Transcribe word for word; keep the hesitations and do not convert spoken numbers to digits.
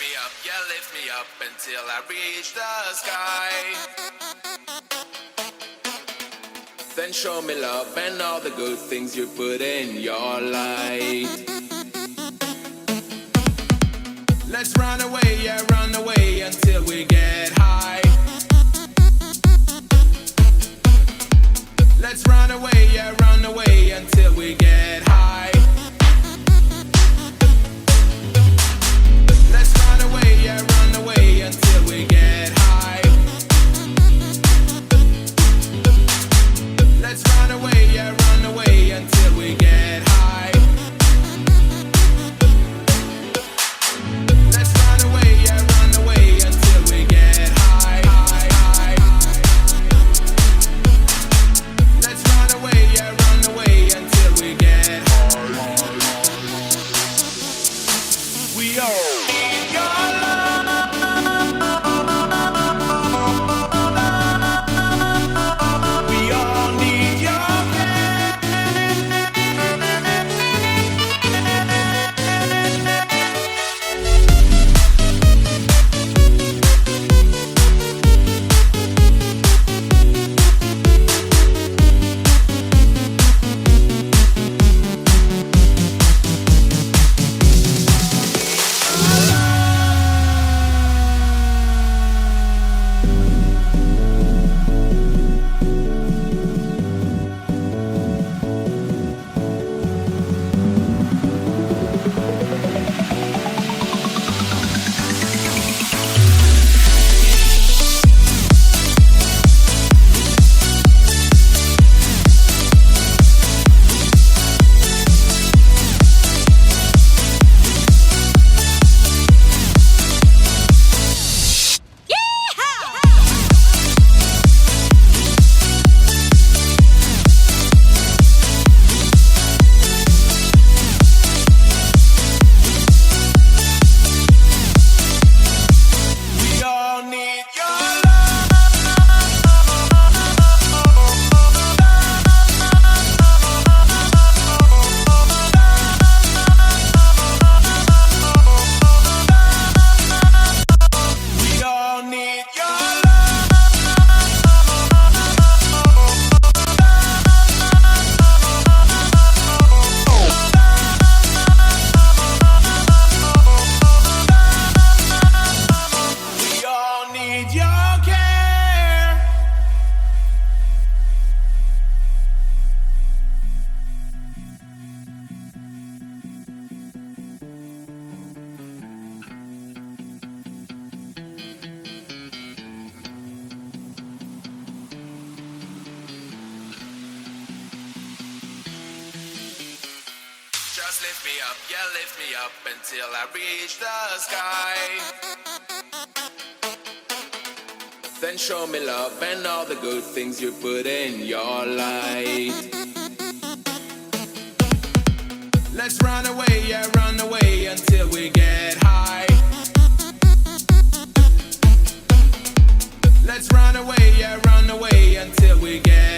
up, yeah, lift me up until I reach the sky. Then show me love and all the good things you put in your life. Let's run away, yeah, run away until we get high. Let's run away, yeah, run away until we get high. Let's run away, yeah, run away until we get high. Let's run away, yeah, run away until we get high. Let's run away, yeah, run away until we get high. Let's run away, yeah, run away until we get high. We all need your love. We all need your Just lift me up, yeah, lift me up until I reach the sky. Then show me love and all the good things you put in your life. Let's run away, yeah, run away until we get high. Let's run away, yeah, run away until we get